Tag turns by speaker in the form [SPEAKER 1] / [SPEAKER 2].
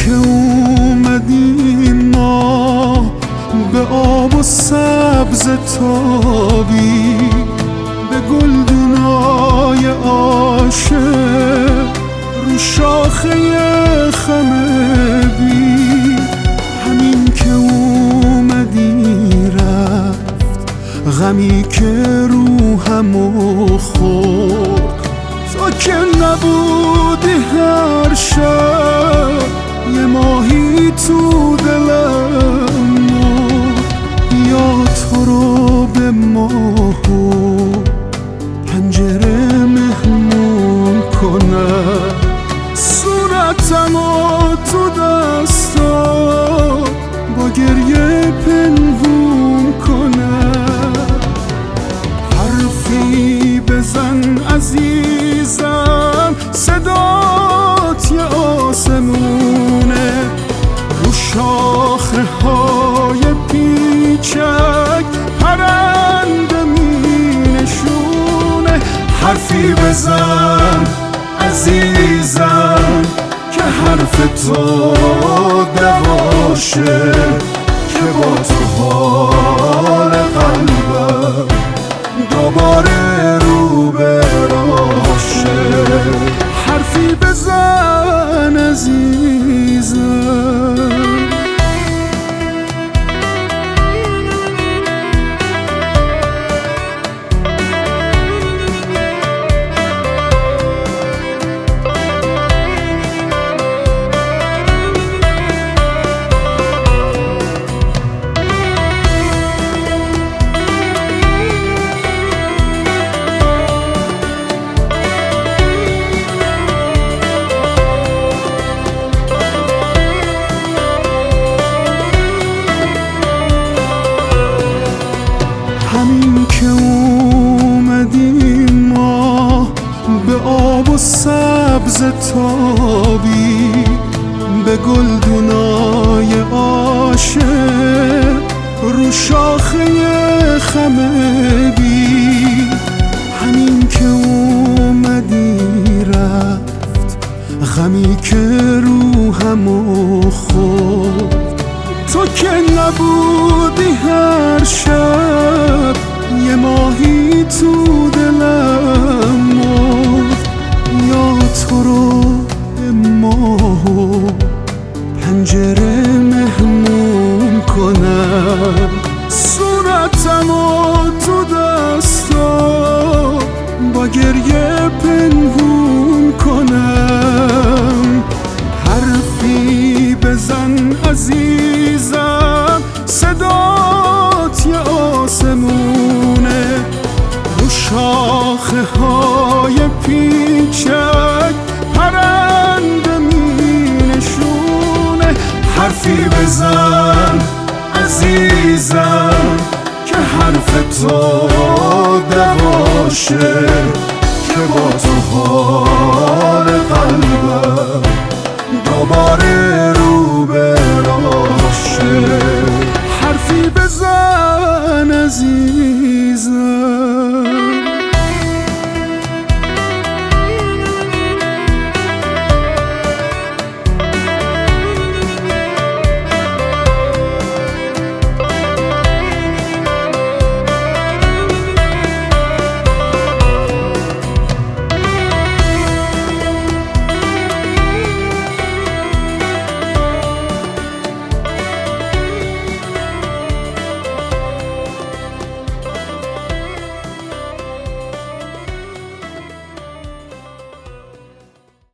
[SPEAKER 1] که اومدیم ما به آب و سبز تابی، به گلدونای عاشق رو شاخه خمه بی. همین که اومدی رفت غمی که روحمو خورد، تو که نبودی هر شب یه ماهی تو دلم مرد. بیا تو رو به ماه و پنجره مهمون کنم، صورتمو تو دستات با گریه پنهون کنم. حرفی بزن عزیزم، صدات یه آسمونه، رو شاخه های پیچک پرنده می نشونه. حرفی بزن عزیزم که حرف تو دواشه، که با تو حال قلبم دوباره رو به راشه. حرفی بزن عزیزم. همین که اومدیم ما به آب و سبز تابی، به گلدونای عاشق رو شاخه خمه بی. همین که اومدی رفت غمی که روحمو خورد، تو که نبودی هر شب یه ماهی تو دلم مرد. یا تو رو به ماه و پنجره مهمون کنم، صورتمو تو دستا با گریه پنهون کنم. حرفی بزن عزیزم، صدات یه آسمونه، رو شاخه های پیچک پرنده می نشونه. حرفی بزن عزیزم که حرف تو دواشه، که با تو